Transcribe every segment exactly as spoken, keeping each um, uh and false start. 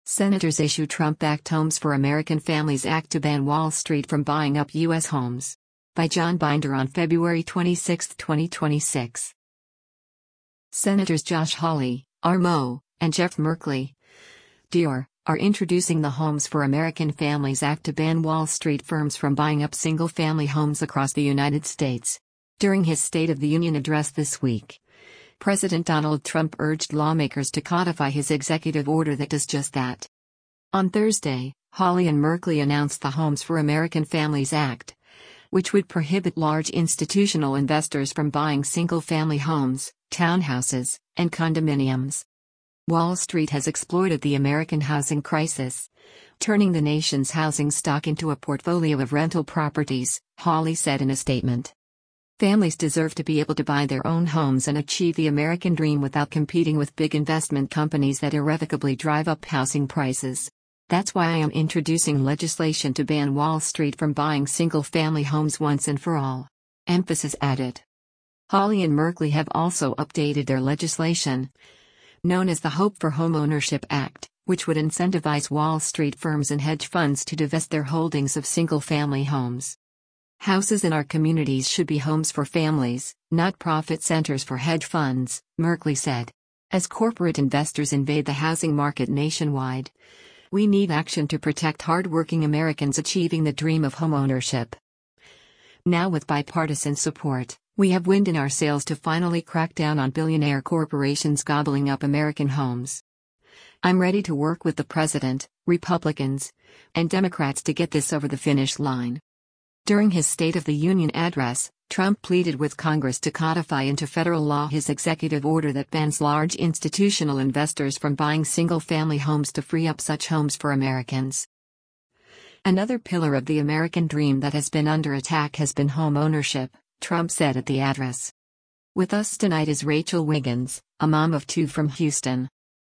Senators issue Trump-backed Homes for American Families Act to ban Wall Street from buying up U S homes. By John Binder on February twenty-sixth, twenty twenty-six. Senators Josh Hawley, R. Moe, and Jeff Merkley, D R, are introducing the Homes for American Families Act to ban Wall Street firms from buying up single-family homes across the United States. During his State of the Union address this week, President Donald Trump urged lawmakers to codify his executive order that does just that. On Thursday, Hawley and Merkley announced the Homes for American Families Act, which would prohibit large institutional investors from buying single-family homes, townhouses, and condominiums. Wall Street has exploited the American housing crisis, turning the nation's housing stock into a portfolio of rental properties, Hawley said in a statement. Families deserve to be able to buy their own homes and achieve the American dream without competing with big investment companies that irrevocably drive up housing prices. That's why I am introducing legislation to ban Wall Street from buying single-family homes once and for all. Emphasis added. Hawley and Merkley have also updated their legislation, known as the Hope for Homeownership Act, which would incentivize Wall Street firms and hedge funds to divest their holdings of single-family homes. Houses in our communities should be homes for families, not profit centers for hedge funds, Merkley said. As corporate investors invade the housing market nationwide, we need action to protect hardworking Americans achieving the dream of homeownership. Now, with bipartisan support, we have wind in our sails to finally crack down on billionaire corporations gobbling up American homes. I'm ready to work with the President, Republicans, and Democrats to get this over the finish line. During his State of the Union address, Trump pleaded with Congress to codify into federal law his executive order that bans large institutional investors from buying single-family homes to free up such homes for Americans. Another pillar of the American dream that has been under attack has been home ownership, Trump said at the address. With us tonight is Rachel Wiggins, a mom of two from Houston.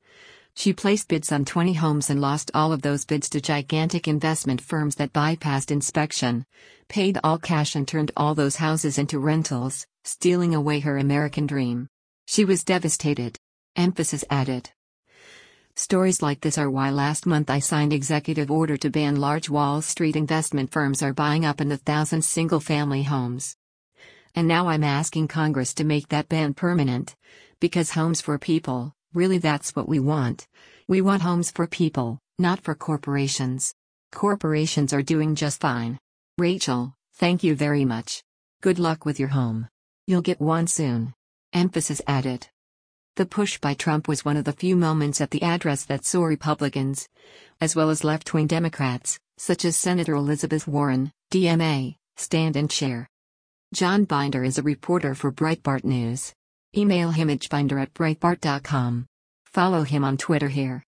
She placed bids on twenty homes and lost all of those bids to gigantic investment firms that bypassed inspection, paid all cash and turned all those houses into rentals, stealing away her American dream. She was devastated. Emphasis added. Stories like this are why last month I signed executive order to ban large Wall Street investment firms are buying up in the thousands single-family homes. And now I'm asking Congress to make that ban permanent, because homes for people, really that's what we want. We want homes for people, not for corporations. Corporations are doing just fine. Rachel, thank you very much. Good luck with your home. You'll get one soon. Emphasis added. The push by Trump was one of the few moments at the address that saw Republicans, as well as left-wing Democrats, such as Senator Elizabeth Warren, D M A, stand and cheer. John Binder is a reporter for Breitbart News. Email him at binder at breitbart dot com. Follow him on Twitter here.